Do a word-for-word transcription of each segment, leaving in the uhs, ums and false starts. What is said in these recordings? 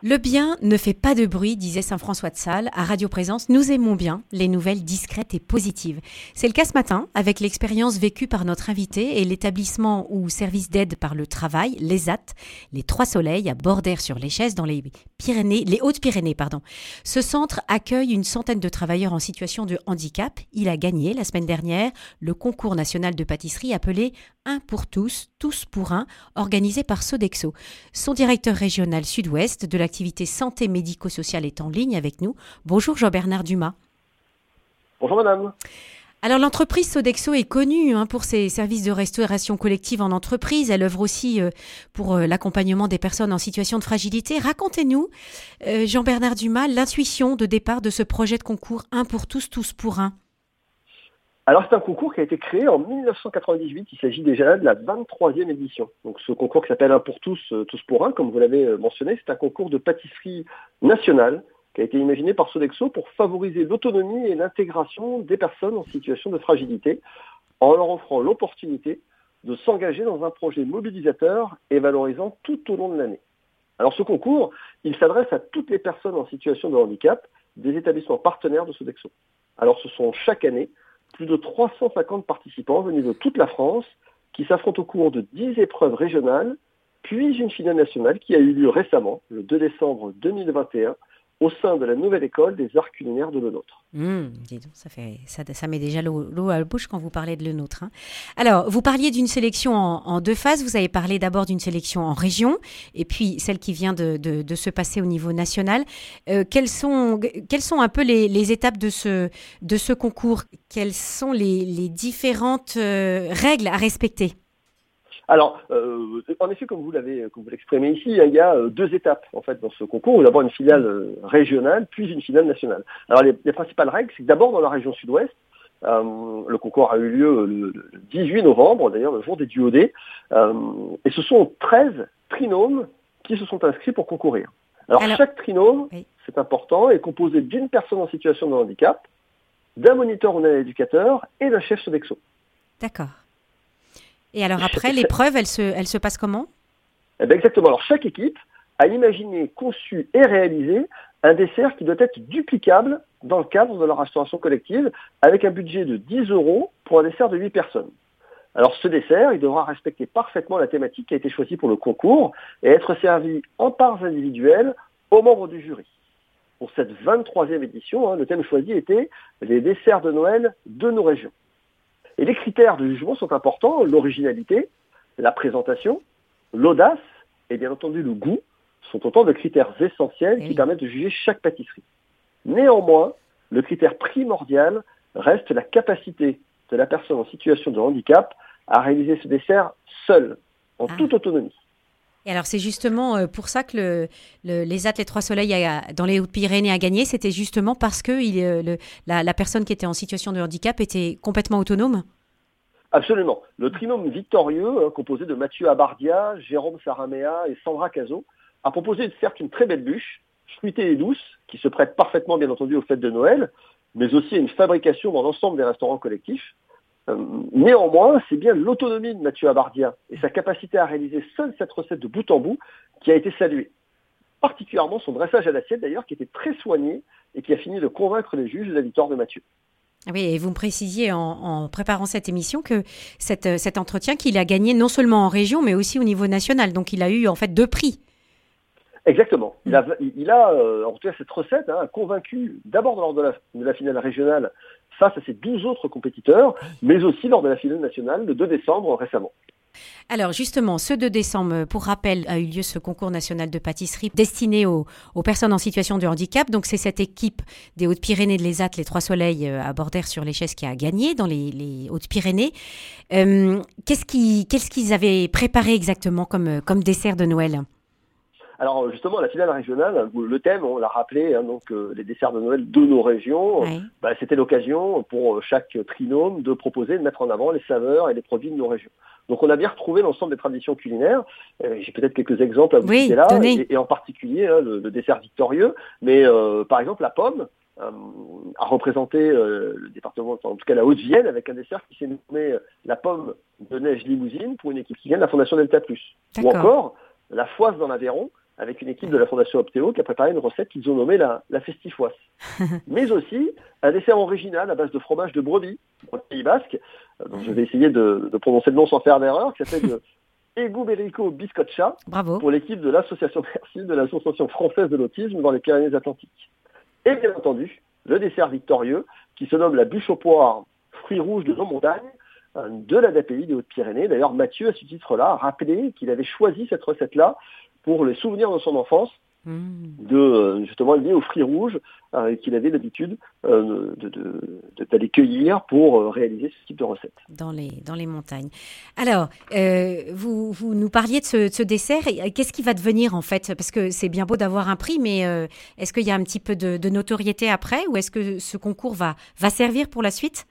Le bien ne fait pas de bruit, disait saint François de Sales. À Radio Présence, nous aimons bien les nouvelles discrètes et positives. C'est le cas ce matin avec l'expérience vécue par notre invité et l'établissement ou service d'aide par le travail, l'E S A T, les Trois Soleils à Bordères-sur-l'Échez dans les Pyrénées, les Hautes-Pyrénées, pardon. Ce centre accueille une centaine de travailleurs en situation de handicap. Il a gagné la semaine dernière le concours national de pâtisserie appelé Un pour tous, tous pour un, organisé par Sodexo. Son directeur régional sud-ouest de l'activité santé médico-sociale est en ligne avec nous. Bonjour Jean-Bernard Dumas. Bonjour madame. Alors l'entreprise Sodexo est connue hein, pour ses services de restauration collective en entreprise. Elle œuvre aussi euh, pour euh, l'accompagnement des personnes en situation de fragilité. Racontez-nous, euh, Jean-Bernard Dumas, l'intuition de départ de ce projet de concours Un pour tous, tous pour un. Alors c'est un concours qui a été créé en mille neuf cent quatre-vingt-dix-huit, il s'agit déjà de la vingt-troisième édition. Donc ce concours qui s'appelle Un pour tous, tous pour un, comme vous l'avez mentionné, c'est un concours de pâtisserie nationale qui a été imaginé par Sodexo pour favoriser l'autonomie et l'intégration des personnes en situation de fragilité, en leur offrant l'opportunité de s'engager dans un projet mobilisateur et valorisant tout au long de l'année. Alors ce concours, il s'adresse à toutes les personnes en situation de handicap des établissements partenaires de Sodexo. Alors ce sont chaque année plus de trois cent cinquante participants venus de toute la France qui s'affrontent au cours de dix épreuves régionales, puis une finale nationale qui a eu lieu récemment, le deux décembre deux mille vingt et un, au sein de la nouvelle école des arts culinaires de Le Nôtre. Mmh, dis donc, ça, fait, ça, ça met déjà l'eau, l'eau à la bouche quand vous parlez de Le Nôtre. Hein. Alors, vous parliez d'une sélection en, en deux phases. Vous avez parlé d'abord d'une sélection en région et puis celle qui vient de, de, de se passer au niveau national. Euh, quelles, sont, quelles sont un peu les, les étapes de ce, de ce concours? Quelles sont les, les différentes euh, règles à respecter? Alors, euh, en effet, comme vous l'avez, comme vous l'exprimez ici, il y a euh, deux étapes en fait dans ce concours. D'abord une finale euh, régionale, puis une finale nationale. Alors, les, les principales règles, c'est que d'abord dans la région sud-ouest, euh, le concours a eu lieu le, le dix-huit novembre, d'ailleurs le jour des duodés, euh, et ce sont treize trinômes qui se sont inscrits pour concourir. Alors, Alors chaque trinôme, oui. c'est important, est composé d'une personne en situation de handicap, d'un moniteur ou d'un éducateur et d'un chef Sodexo. D'accord. Et alors après, l'épreuve, elle se, elle se passe comment? Eh bien exactement. Alors chaque équipe a imaginé, conçu et réalisé un dessert qui doit être duplicable dans le cadre de la restauration collective avec un budget de dix euros pour un dessert de huit personnes. Alors ce dessert, il devra respecter parfaitement la thématique qui a été choisie pour le concours et être servi en parts individuelles aux membres du jury. Pour cette vingt-troisième édition, hein, le thème choisi était les desserts de Noël de nos régions. Et les critères de jugement sont importants, l'originalité, la présentation, l'audace et bien entendu le goût sont autant de critères essentiels oui. qui permettent de juger chaque pâtisserie. Néanmoins, le critère primordial reste la capacité de la personne en situation de handicap à réaliser ce dessert seule, en ah. toute autonomie. Et alors c'est justement pour ça que le, le, l'E S A T, les Trois Soleils a, dans les Hautes-Pyrénées a gagné, c'était justement parce que il, le, la, la personne qui était en situation de handicap était complètement autonome? Absolument. Le trinôme victorieux, hein, composé de Mathieu Abardia, Jérôme Saraméa et Sandra Cazot, a proposé certes une très belle bûche, fruitée et douce, qui se prête parfaitement bien entendu aux fêtes de Noël, mais aussi à une fabrication dans l'ensemble des restaurants collectifs. Euh, néanmoins, c'est bien l'autonomie de Mathieu Abardia et sa capacité à réaliser seule cette recette de bout en bout qui a été saluée. Particulièrement son dressage à l'assiette d'ailleurs, qui était très soigné et qui a fini de convaincre les juges de la victoire de Mathieu. Oui, et vous me précisiez en, en préparant cette émission que cette, cet entretien qu'il a gagné non seulement en région, mais aussi au niveau national. Donc il a eu en fait deux prix. Exactement. Il a, il a euh, en tout cas cette recette, hein, convaincu d'abord lors de la, de la finale régionale face à ses douze autres compétiteurs, mais aussi lors de la finale nationale le deux décembre récemment. Alors justement, ce deux décembre, pour rappel, a eu lieu ce concours national de pâtisserie destiné aux, aux personnes en situation de handicap. Donc c'est cette équipe des Hautes-Pyrénées de l'E S A T, les Trois Soleils à Bordères-sur-l'Échez qui a gagné dans les, les Hautes-Pyrénées. Euh, qu'est-ce, qui, qu'est-ce qu'ils avaient préparé exactement comme, comme dessert de Noël ? Alors justement, la finale régionale, le thème, on l'a rappelé, hein, donc euh, les desserts de Noël de nos régions, oui. bah, c'était l'occasion pour chaque trinôme de proposer, de mettre en avant les saveurs et les produits de nos régions. Donc on a bien retrouvé l'ensemble des traditions culinaires. Euh, j'ai peut-être quelques exemples à vous oui, citer là, et, et en particulier hein, le, le dessert victorieux. Mais euh, par exemple, la pomme euh, a représenté euh, le département, en tout cas la Haute-Vienne, avec un dessert qui s'est nommé euh, la pomme de neige limousine pour une équipe qui vient de la Fondation Delta Plus. Ou encore la foisse dans l'Aveyron, avec une équipe de la Fondation Optéo qui a préparé une recette qu'ils ont nommée la, la festifoise. Mais aussi un dessert original à base de fromage de brebis, au Pays Basque, donc je vais essayer de, de prononcer le nom sans faire d'erreur, qui s'appelle Eguberico Biscotcha, Bravo. pour l'équipe de l'association merci, de l'Association française de l'autisme dans les Pyrénées-Atlantiques. Et bien entendu, le dessert victorieux, qui se nomme la bûche aux poires, fruits rouges de nos montagnes, de l'A D A P I des Hautes-Pyrénées. D'ailleurs, Mathieu, à ce titre-là, a rappelé qu'il avait choisi cette recette-là pour les souvenirs de son enfance, mmh. de justement lié aux fruits rouges euh, qu'il avait l'habitude euh, de, de, de, d'aller cueillir pour euh, réaliser ce type de recette. Dans les, dans les montagnes. Alors, euh, vous, vous nous parliez de ce, de ce dessert. Qu'est-ce qui va devenir en fait? Parce que c'est bien beau d'avoir un prix, mais euh, est-ce qu'il y a un petit peu de, de notoriété après, ou est-ce que ce concours va, va servir pour la suite?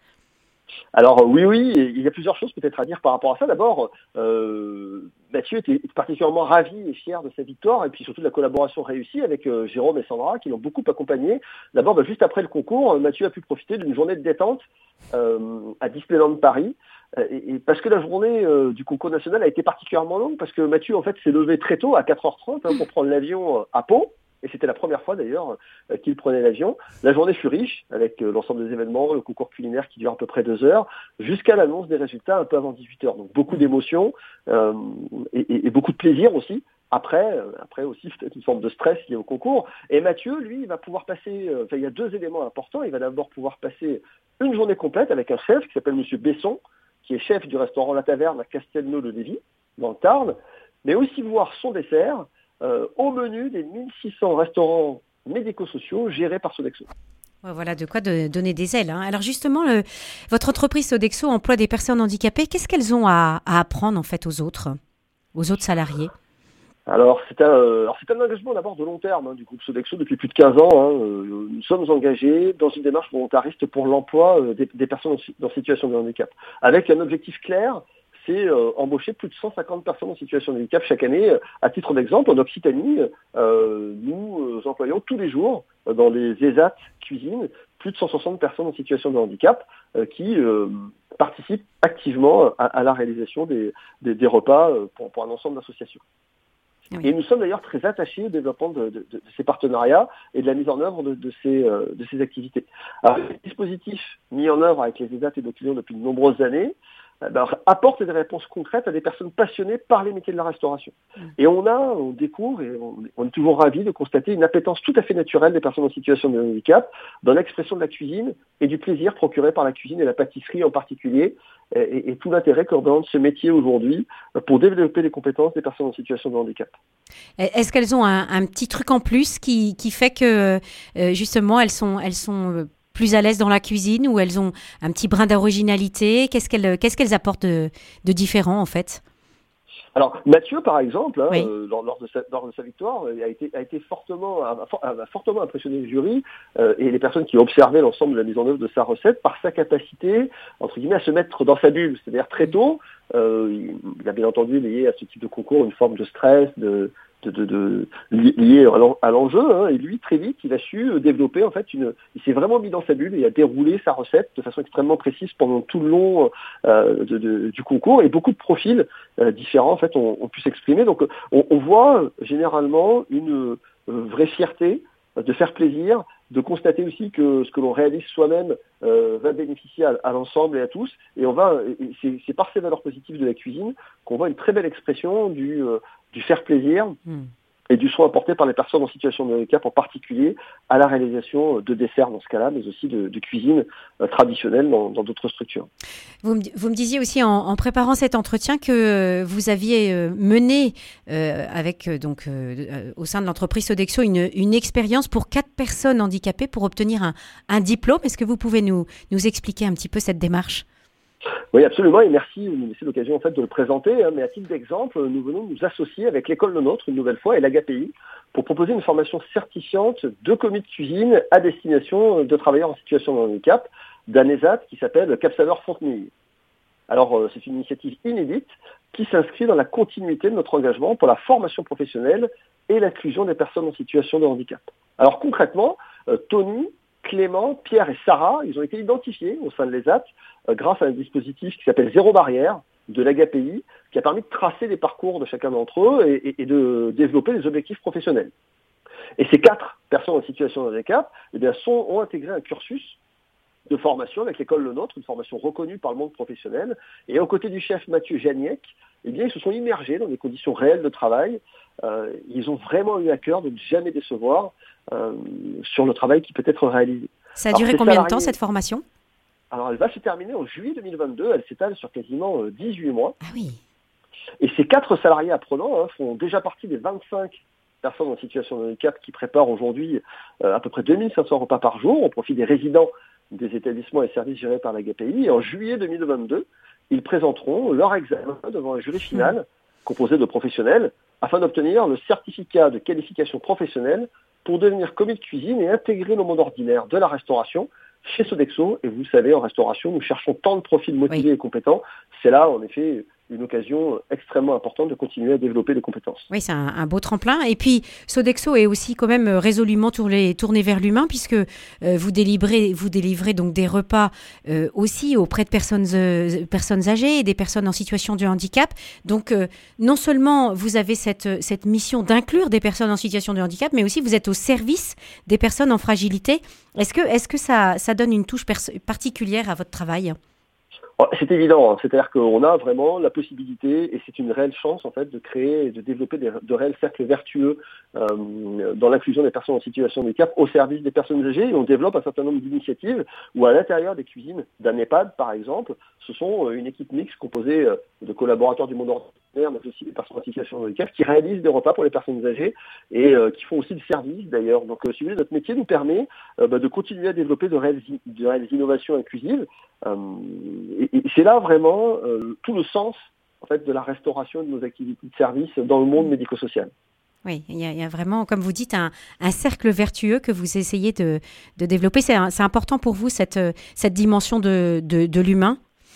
Alors oui, oui, il y a plusieurs choses peut-être à dire par rapport à ça. D'abord, euh, Mathieu était particulièrement ravi et fier de sa victoire, et puis surtout de la collaboration réussie avec euh, Jérôme et Sandra, qui l'ont beaucoup accompagné. D'abord, bah, juste après le concours, Mathieu a pu profiter d'une journée de détente euh, à Disneyland Paris, et, et parce que la journée euh, du concours national a été particulièrement longue, parce que Mathieu en fait s'est levé très tôt, à quatre heures trente, hein, pour prendre l'avion à Pau. Et c'était la première fois d'ailleurs euh, qu'il prenait l'avion. La journée fut riche, avec euh, l'ensemble des événements, le concours culinaire qui dure à peu près deux heures, jusqu'à l'annonce des résultats un peu avant dix-huit heures. Donc beaucoup d'émotions euh, et, et, et beaucoup de plaisir aussi. Après, euh, après aussi peut-être une forme de stress lié au concours. Et Mathieu, lui, il va pouvoir passer, euh, enfin il y a deux éléments importants. Il va d'abord pouvoir passer une journée complète avec un chef qui s'appelle Monsieur Besson, qui est chef du restaurant La Taverne à Castelnau-le-Lévis, dans le Tarn, mais aussi voir son dessert Euh, au menu des mille six cents restaurants médico-sociaux gérés par Sodexo. Voilà de quoi de donner des ailes. Hein. Alors justement, le, votre entreprise Sodexo emploie des personnes handicapées. Qu'est-ce qu'elles ont à, à apprendre en fait aux autres, aux autres salariés? Alors c'est un, euh, alors c'est un engagement d'abord de long terme hein, du groupe Sodexo depuis plus de quinze ans. Hein, euh, nous sommes engagés dans une démarche volontariste pour l'emploi euh, des, des personnes en, en situation de handicap, avec un objectif clair. C'est euh, embaucher plus de cent cinquante personnes en situation de handicap chaque année. À titre d'exemple, en Occitanie, euh, nous euh, employons tous les jours euh, dans les ESAT cuisine plus de cent soixante personnes en situation de handicap euh, qui euh, participent activement à, à la réalisation des, des, des repas euh, pour, pour un ensemble d'associations. Oui. Et nous sommes d'ailleurs très attachés au développement de, de, de ces partenariats et de la mise en œuvre de, de, ces, euh, de ces activités. Alors, les dispositifs mis en œuvre avec les ESAT et nos clients depuis de nombreuses années Ben, apporte des réponses concrètes à des personnes passionnées par les métiers de la restauration. Mmh. Et on a, on découvre, et on, on est toujours ravis de constater une appétence tout à fait naturelle des personnes en situation de handicap dans l'expression de la cuisine et du plaisir procuré par la cuisine et la pâtisserie en particulier, et, et, et tout l'intérêt que représente ce métier aujourd'hui pour développer les compétences des personnes en situation de handicap. Est-ce qu'elles ont un, un petit truc en plus qui, qui fait que euh, justement elles sont, elles sont plus à l'aise dans la cuisine, ou elles ont un petit brin d'originalité? Qu'est-ce qu'elles, qu'est-ce qu'elles apportent de, de différent en fait? Alors Mathieu, par exemple, hein, oui. euh, lors, lors, de sa, lors de sa victoire, a été, a été fortement, a, a fortement impressionné le jury euh, et les personnes qui ont observé l'ensemble de la mise en œuvre de sa recette par sa capacité, entre guillemets, à se mettre dans sa bulle. C'est-à-dire très tôt, euh, il a bien entendu lié à ce type de concours une forme de stress, de De, de, de, lié à l'enjeu, hein, et lui très vite il a su développer en fait une, il s'est vraiment mis dans sa bulle et a déroulé sa recette de façon extrêmement précise pendant tout le long euh, de, de, du concours, et beaucoup de profils euh, différents en fait ont, ont pu s'exprimer. Donc on, on voit généralement une euh, vraie fierté de faire plaisir, de constater aussi que ce que l'on réalise soi-même euh, va bénéficier à, à l'ensemble et à tous. Et on va, et c'est, c'est par ces valeurs positives de la cuisine qu'on voit une très belle expression du, euh, du faire plaisir mmh. et du soin apporté par les personnes en situation de handicap, en particulier à la réalisation de desserts dans ce cas-là, mais aussi de, de cuisine euh, traditionnelle dans, dans d'autres structures. Vous me, vous me disiez aussi en, en préparant cet entretien que vous aviez euh, mené euh, avec euh, donc euh, au sein de l'entreprise Sodexo une, une expérience pour quatre personnes handicapées pour obtenir un, un diplôme. Est-ce que vous pouvez nous, nous expliquer un petit peu cette démarche ? Oui, absolument, et merci de nous laisser l'occasion en fait de le présenter. Hein, mais à titre d'exemple, nous venons nous associer avec l'école Le Nôtre une nouvelle fois et l'A D A P I pour proposer une formation certifiante de commis de cuisine à destination de travailleurs en situation de handicap d'un ESAT qui s'appelle Cap Saveur Fontenille. Alors, euh, c'est une initiative inédite qui s'inscrit dans la continuité de notre engagement pour la formation professionnelle et l'inclusion des personnes en situation de handicap. Alors concrètement, euh, Tony, Clément, Pierre et Sarah, ils ont été identifiés au sein de l'ESAT euh, grâce à un dispositif qui s'appelle Zéro Barrière, de l'A G A P I qui a permis de tracer les parcours de chacun d'entre eux et, et, et de développer des objectifs professionnels. Et ces quatre personnes en situation de handicap eh bien, sont, ont intégré un cursus de formation avec l'école Le Nôtre, une formation reconnue par le monde professionnel. Et aux côtés du chef Mathieu Janiec, eh bien, ils se sont immergés dans des conditions réelles de travail. Euh, ils ont vraiment eu à cœur de ne jamais décevoir euh, sur le travail qui peut être réalisé. Ça a duré Alors, combien salariés, de temps cette formation? Alors elle va se terminer en juillet deux mille vingt-deux, elle s'étale sur quasiment dix-huit mois. Ah oui. Et ces quatre salariés apprenants hein, font déjà partie des vingt-cinq personnes en situation de handicap qui préparent aujourd'hui euh, à peu près deux mille cinq cents repas par jour au profit des résidents des établissements et services gérés par l'A G A P I. Et en juillet deux mille vingt-deux, ils présenteront leur examen devant un jury final mmh. composé de professionnels afin d'obtenir le certificat de qualification professionnelle pour devenir commis de cuisine et intégrer le monde ordinaire de la restauration chez Sodexo. Et vous savez, en restauration, nous cherchons tant de profils motivés oui. et compétents. C'est là, en effet, une occasion extrêmement importante de continuer à développer les compétences. Oui, c'est un, un beau tremplin. Et puis, Sodexo est aussi quand même résolument tourné, tourné vers l'humain puisque euh, vous délivrez, vous délivrez donc des repas euh, aussi auprès de personnes, euh, personnes âgées et des personnes en situation de handicap. Donc, euh, non seulement vous avez cette, cette mission d'inclure des personnes en situation de handicap, mais aussi vous êtes au service des personnes en fragilité. Est-ce que, est-ce que ça, ça donne une touche pers- particulière à votre travail ? C'est évident, hein. C'est-à-dire qu'on a vraiment la possibilité, et c'est une réelle chance en fait, de créer et de développer des, de réels cercles vertueux euh, dans l'inclusion des personnes en situation de handicap au service des personnes âgées. Et on développe un certain nombre d'initiatives où à l'intérieur des cuisines d'un EHPAD, par exemple, ce sont une équipe mixte composée de collaborateurs du monde ordinaire, mais aussi des personnes en situation de handicap, qui réalisent des repas pour les personnes âgées et euh, qui font aussi le service d'ailleurs. Donc, euh, si vous voulez, notre métier nous permet euh, bah, de continuer à développer de réelles, de réelles innovations inclusives. Euh, et, et c'est là vraiment euh, tout le sens en fait, de la restauration de nos activités de service dans le monde médico-social. Oui, il y, a, il y a vraiment, comme vous dites, un, un cercle vertueux que vous essayez de, de développer. C'est, un, c'est important pour vous, cette, cette dimension de, de, de l'humain ?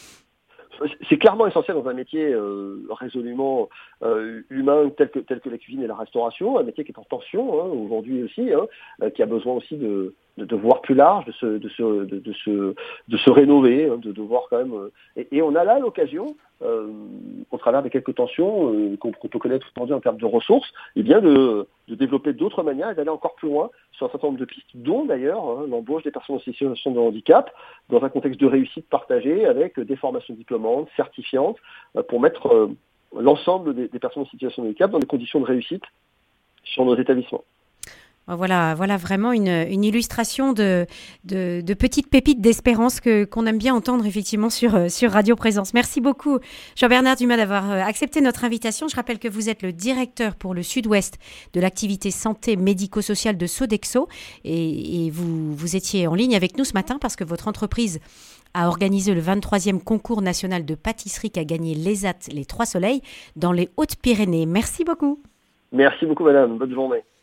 C'est clairement essentiel dans un métier euh, résolument euh, humain tel que, tel que la cuisine et la restauration, un métier qui est en tension hein, aujourd'hui aussi, hein, euh, qui a besoin aussi de, de, de voir plus large, de se, de se, de, de se, de se rénover, hein, de, de voir quand même. Euh, et, et on a là l'occasion, euh, au travers des quelques tensions euh, qu'on, qu'on peut connaître aujourd'hui en termes de ressources, eh bien de, de développer d'autres manières et d'aller encore plus loin sur un certain nombre de pistes, dont d'ailleurs hein, l'embauche des personnes en situation de handicap dans un contexte de réussite partagée avec des formations diplômantes, certifiantes, euh, pour mettre euh, l'ensemble des, des personnes en situation de handicap dans des conditions de réussite sur nos établissements. Voilà, voilà vraiment une, une illustration de, de, de petites pépites d'espérance que, qu'on aime bien entendre effectivement sur, sur Radio Présence. Merci beaucoup Jean-Bernard Dumas d'avoir accepté notre invitation. Je rappelle que vous êtes le directeur pour le Sud-Ouest de l'activité santé médico-sociale de Sodexo et, et vous, vous étiez en ligne avec nous ce matin parce que votre entreprise a organisé le vingt-troisième concours national de pâtisserie qui a gagné l'E S A T, les Trois Soleils, dans les Hautes-Pyrénées. Merci beaucoup. Merci beaucoup madame, bonne journée.